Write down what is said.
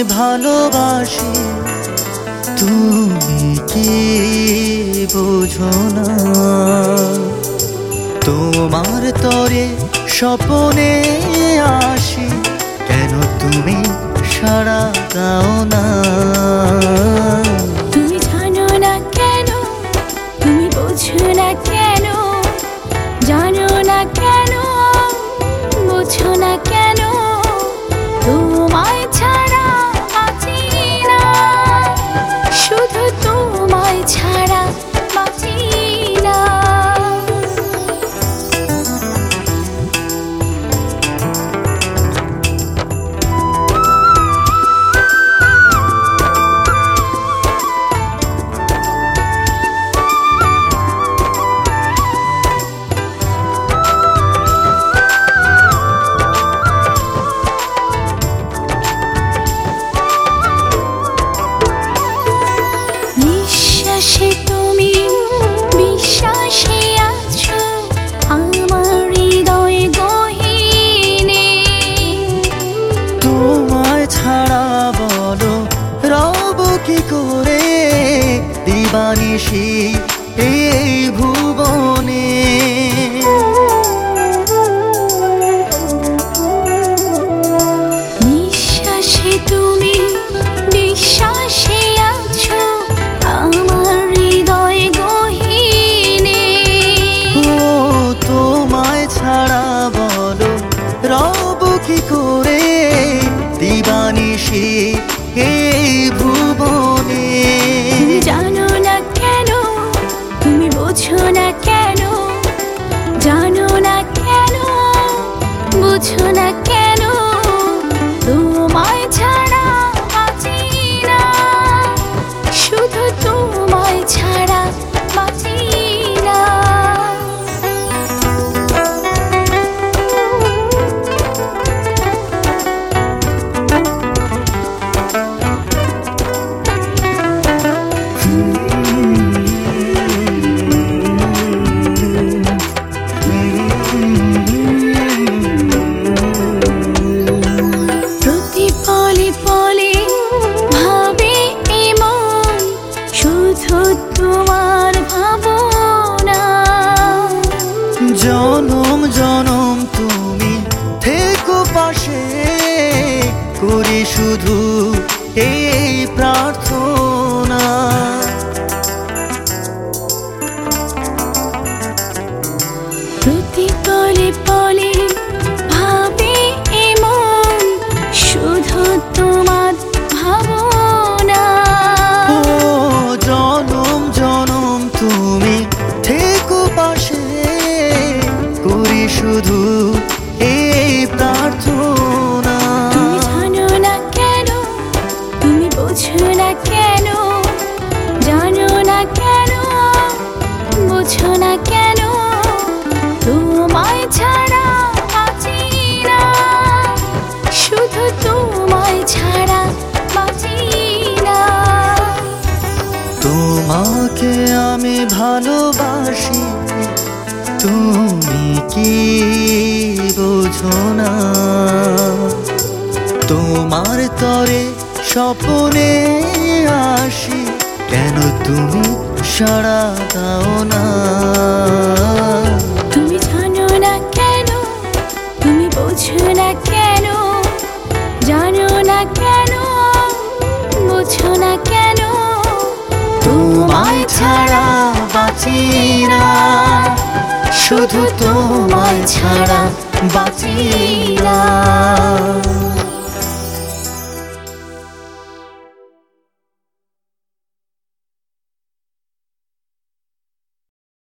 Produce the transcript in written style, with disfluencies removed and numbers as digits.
ভালোবাসি তুমি কি বোঝো না? তোমার তরে স্বপ্নে আসি, কেন তুমি সাড়া দাও না? তুমি জানো না কেন, তুমি বোঝো না কেন, জানো না কেন, বোঝো না কেন, তোমায় ছাড়া বাঁচি না, শুধু তোমায় ছাড়া বাঁচি না। বিশ্বাসে তুমি বিশ্বাসে আছো আমার হৃদয় গহীনে, তোমায় ছাড়া বলো রব কি করে দিবানিশি এই ভুবনে। নিঃশ্বাসে তুমি বিশ্বাসে আছো আমার হৃদয় গহীনে, ও তোমায় ছাড়া বলো রব কি করে দিবানিশি এই ভুবনে। তুমি জানো না কেন, তুমি বোঝো না কেন, জানো না কেন, বুঝো না কেন, তোমায় ছাড়া বাঁচি না, শুধু তোমায় ছাড়া বাঁচি না। প্রতি পলে পলে ভাবে এ মন, শুধু তোমার ভাবনা। জনম জনম তুমি থেকো পাশে, করি শুধু এই প্রার্থনা। প্রতি পলে পলে ভাবে এ মন, শুধু তোমার ভাবনা। ও জনম জনম তুমি থেকো পাশে, করি শুধু এই প্রার্থনা। তুমি জানো না কেন, তুমি বোঝো না কেন, জানো না কেন, বোঝো না কেন, তোমায় ছাড়া বাঁচি না, শুধু তোমায় ছাড়া বাঁচি না। তোমাকে আমি ভালোবাসি তুমি কি বোঝো না? তোমার তরে স্বপ্নে আসি, কেন তুমি সাড়া দাও না? তুমি জানো না কেন, তুমি বোঝো না কেন, জানো না কেন, বোঝো না কেন, তোমায় ছাড়া বাঁচি না, শুধু তোমায় ছাড়া বাঁচি না।